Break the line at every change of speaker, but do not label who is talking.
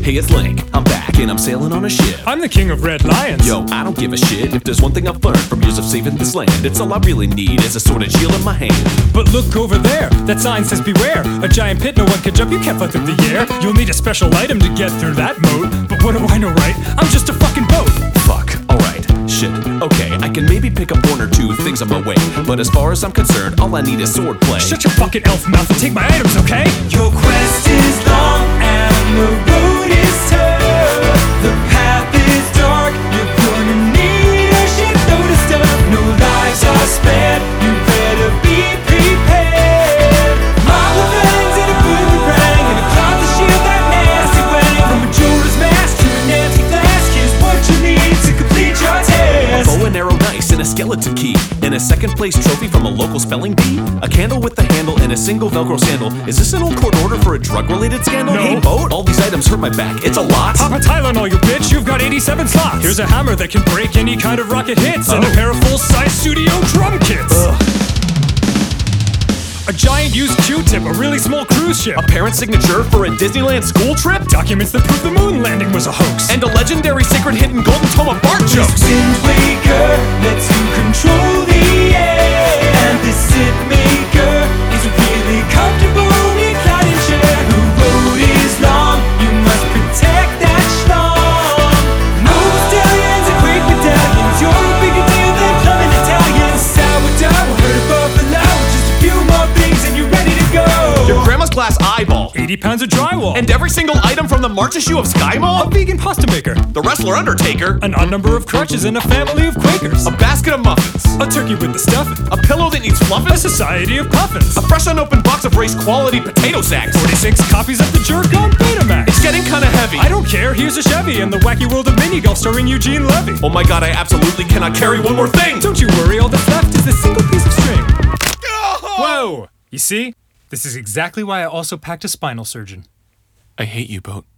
Hey, it's Link, I'm back and I'm sailing on a ship.
I'm the king of red lions.
Yo, I don't give a shit. If there's one thing I've learned from years of saving this land, it's all I really need is a sword and shield in my hand.
But look over there, that sign says beware. A giant pit, no one can jump, you can't fly through the air. You'll need a special item to get through that mode. But what do I know, right? I'm just a fucking boat.
Fuck, alright, shit, okay, I can maybe pick up one or two things on my way, but as far as I'm concerned, all I need is swordplay.
Shut your fucking elf mouth and take my items, okay?
Your quest is long and the road is tough. The path is dark, you're gonna need a shitload of stuff. No lives are spared, you better be prepared. Marble fangs and a boomerang and a cloth to shield that nasty wang. From a jeweler's mask to an empty flask, here's what you need to complete your task.
A bow and arrow dice and a skeleton key, and a second place trophy from a local spelling bee. A candle with the handle and a single Velcro sandal. Is this an old court order for a drug-related scandal?
No.
Hey, boat, all these items hurt my back. It's a lot.
Pop a Tylenol, you bitch, you've got 87 slots. Here's a hammer that can break any kind of rocket hits, and a pair of full-size studio drum kits. A giant used Q-tip, a really small cruise ship.
A parent signature for a Disneyland school trip?
Documents that prove the moon landing was a hoax.
And a legendary secret hidden golden tome of fart jokes.
Wind waker lets you control the air, and this zip maker is a really comfortable reclining chair. The road is long, you must protect that schlong. No stallions and quick medallions, you're a bigger deal than plumbing Italians. Sourdough, herd of buffalo, just a few more things and you're ready to go.
Your grandma's glass eyeball.
80 pounds of drywall.
And every single item from the March issue of Sky
a
Mall?
vegan pasta maker.
The wrestler Undertaker?
An odd number of crutches and a family of Quakers.
A basket of muffins?
A turkey with the stuffing.
A pillow that needs
A
fluffing?
society of puffins.
A fresh unopened box of race quality potato sacks?
46 copies of the Jerk on Betamax.
It's getting kinda heavy.
I don't care, here's a Chevy and the wacky world of mini golf starring Eugene Levy.
Oh my god, I absolutely cannot carry one more thing!
Don't you worry, all that's left is this single piece of string. Whoa! You see? This is exactly why I also packed a spinal surgeon.
I hate you, boat.